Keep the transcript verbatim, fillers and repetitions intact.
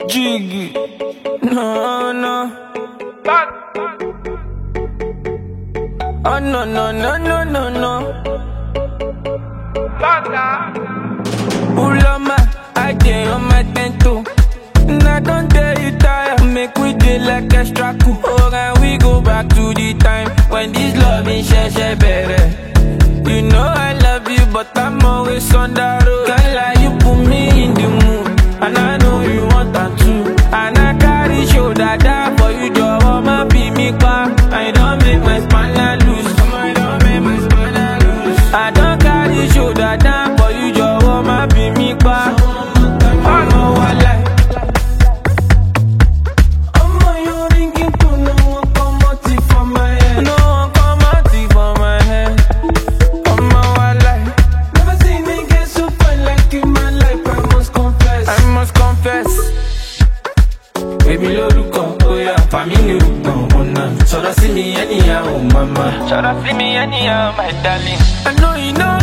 Jiggy, no, no. Oh, no, no, no, no, no, no. Ulama, I dey on my tento. And I don't tell you tired. Make we dey like extra cool. Oh, and we go back to the time when this love in share share better. You know I love you, but I'm always on the road. Can't lie, you put me in the mood, and I know you want that too. And I carry shoulder down for you, just wanna be me back. I don't make my spine loose. I don't make my spine loose. I don't carry shoulder down for you, just wanna be me back. I know I like. Oh, you thinking to no one come out for my head. No one come out for my head. I must confess, baby, lórúkọ, oh yeah, family lórúkọ, oh nah. Ṣọ́ra sí mi anyhow, oh mama. Ṣọ́ra sí mi anyhow, my darling. I know you know